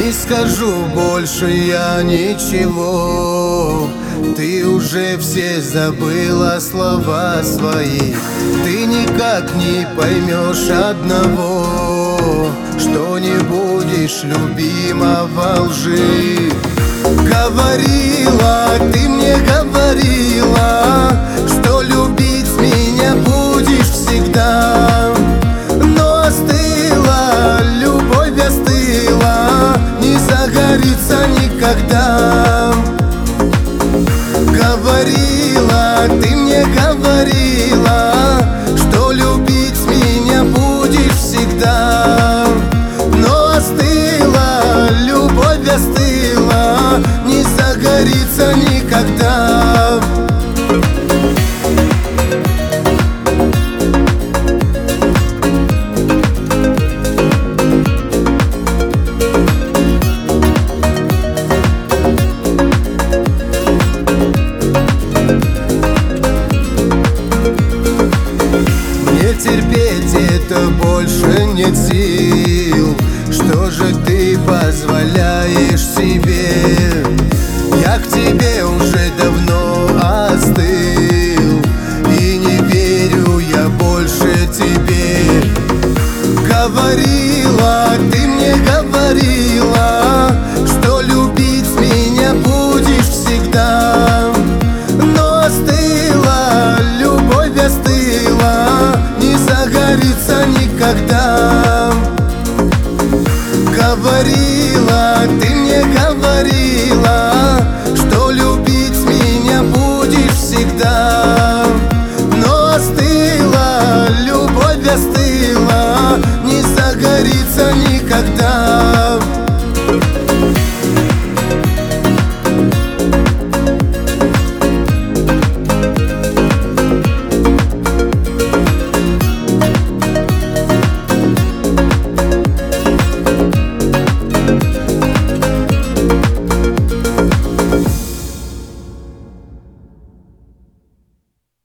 Не скажу больше я ничего. Ты уже все забыла слова свои. Ты никак не поймешь одного, что не будешь любима во лжи. Говорила, ты мне говорила, что любить меня будешь всегда. Но остыла, любовь остыла, не загорится никогда. Говорила, ты мне говорила, что любить меня будешь всегда. Но остыла, любовь остыла, не загорится никогда. Терпеть это больше нет сил. Что же ты позволяешь себе? Я к тебе уже давно остыл, и не верю я больше тебе. Говорила, ты мне говорила,